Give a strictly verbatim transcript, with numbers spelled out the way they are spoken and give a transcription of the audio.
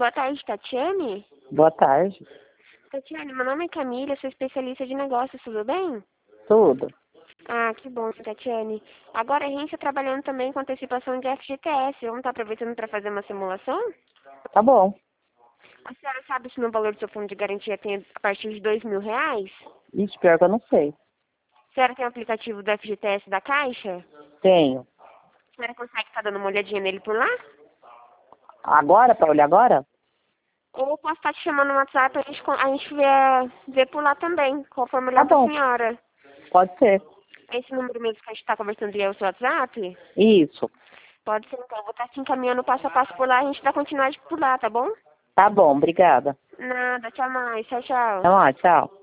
Boa tarde, Tatiane. Boa tarde. Tatiane, meu nome é Camila, sou especialista de negócios, tudo bem? Tudo. Ah, que bom, Tatiane. Agora a gente está trabalhando também com antecipação de F G T S. Vamos estar aproveitando para fazer uma simulação? Tá bom. A senhora sabe se no valor do seu fundo de garantia tem a partir de dois mil reais? Ixi, pior que eu não sei. A senhora tem o aplicativo do F G T S da Caixa? Tenho. A senhora consegue estar dando uma olhadinha nele por lá? Agora, pra olhar agora? Ou eu posso estar te chamando no WhatsApp e a gente, con- a gente vê, vê por lá também, conforme Tá melhor para a bom. senhora. Pode ser. Esse número mesmo que a gente está conversando é o seu WhatsApp? Isso. Pode ser, então. Eu vou estar te encaminhando passo a passo por lá, a gente dá continuidade por lá, tá bom? Tá bom, obrigada. Nada, tchau mais, tchau, tchau. Então, ó, tchau.